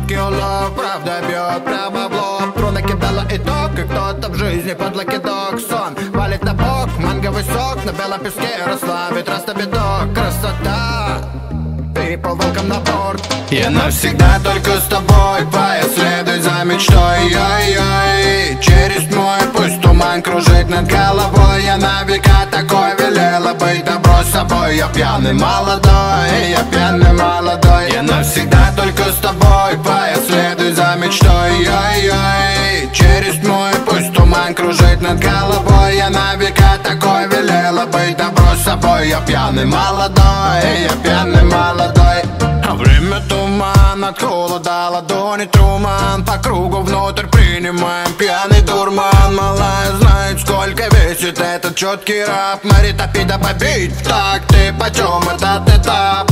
Четкий улов, правда бьет прямо в лоб. Тру накидала итог, и кто-то в жизни подлый кидок. Сон валит на бок, манговый сок. На белом песке расслабит растобиток. Красота, перепал волком на борт. Я навсегда только с тобой, следуй за мечтой. Ой-ой, через тьму пусть туман кружит над головой. Я на века такой велела быть, добро с собой. Я пьяный молодой, я пьяный молодой. Я навсегда только с тобой, следуй за мечтой. Ой-ой, через тьму пусть туман кружит над головой. Я на века такой велела быть, добро с собой. Я пьяный молодой, я пьяный молодой. А время туман, от холода ладони Труман. По кругу внутрь принимаем пьяный дурман. Малая знает, сколько весит этот четкий рап. Мари топить да побить в такт. Ты почем этот этап?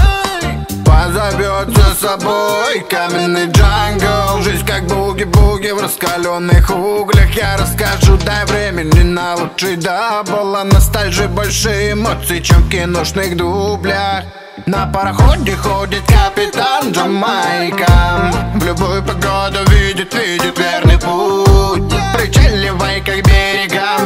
Позовет за собой каменный джангл. Жизнь как буги-буги в раскаленных углях. Я расскажу, дай времени на лучший дабл. А ностальжи больше эмоций, чем в киношных дублях. На пароходе ходит капитан Джамайка. В любую погоду видит верный путь. Причаливай как берегам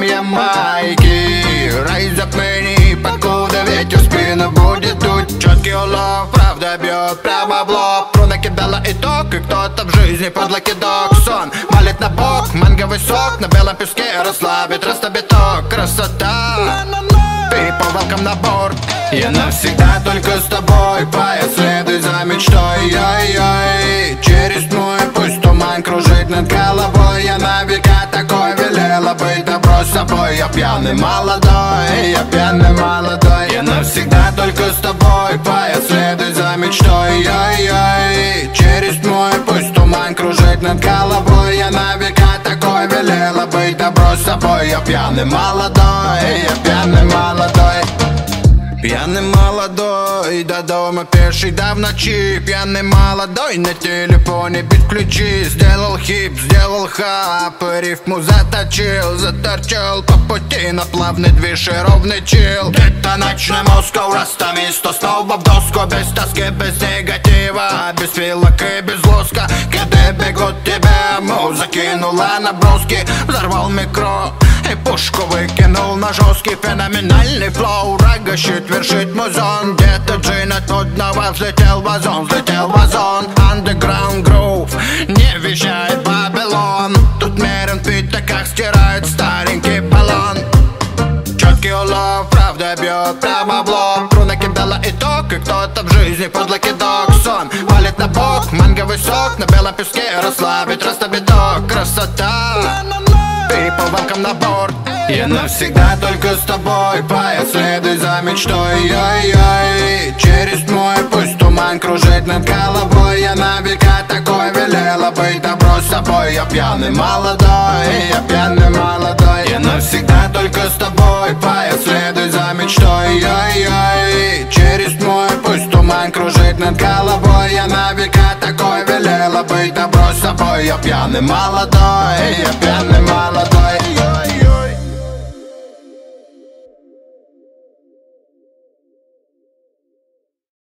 Ямайки. Рай затмени, покуда ветер в спину будет дуть. Четкий улов, правда бьет прямо в лоб. Тру накидала итог, и кто-то в жизни подлый кидок. Сон валит на бок, манговый сок. На белом песке расслабит растобиток. Красота, перепал волком на борт. Я навсегда только с тобой, следуй за мечтой. Ой-ой, через тьму пусть туман кружит над головой. Я на века такой велела быть, добро с собой. Я пьяный молодой, я пьяный молодой. Я навсегда только с тобой, следуй за мечтой. Ой-ой, через тьму пусть туман кружит над головой. Я на века такой велела быть, добро с собой. Я пьяный молодой, я пьяный молодой. Пьяный молодой, до дома пеший, да в ночи. Пьяный молодой, на телефоне бит ключи. Сделал хип, сделал хап, рифму заточил. Заторчал по пути на плавный движ и ровный чил. Это ночной Москва, растамисто снова в доску. Без тоски, без негатива, без филок и без лоска. Когда бегут тебя, муза кинула наброски. Взорвал микро и пушку выкинул на жесткий феноменальный флоу. Рага щит вершит музон. Где-то джин от модного взлетел вазон. Взлетел вазон, underground groove. Не вещает Вавилон. Тут мерен в пятаках, стирает старенький баллон. Четкий улов, правда бьет прямо в лоб. Тру накидала итог, и кто-то в жизни подлый кидок. Сон валит на бок, манговый сок. На белом песке расслабит растобиток. Красота, перепал волком на борт. Я навсегда только с тобой, следуй за мечтой. Ой-ой, через тьму пусть туман кружит над головой. Я на века такой велела быть, добро с собой. Я пьяный молодой, я пьяный молодой. Я навсегда только с тобой, следуй за мечтой. Ой-ой, через тьму пусть туман кружит над головой. Я на века такой велела быть, добро с собой. Я пьяный молодой, я пьяный молодой.